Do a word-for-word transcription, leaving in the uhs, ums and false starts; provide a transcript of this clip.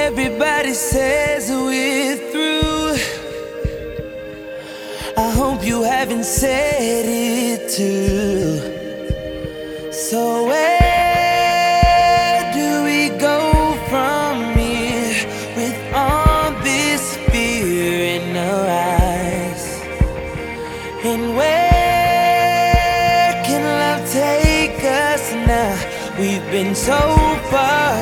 Everybody says we're through. I hope you haven't said it too. So where do we go from here with all this fear in our eyes? And where can love take us now? We've been so far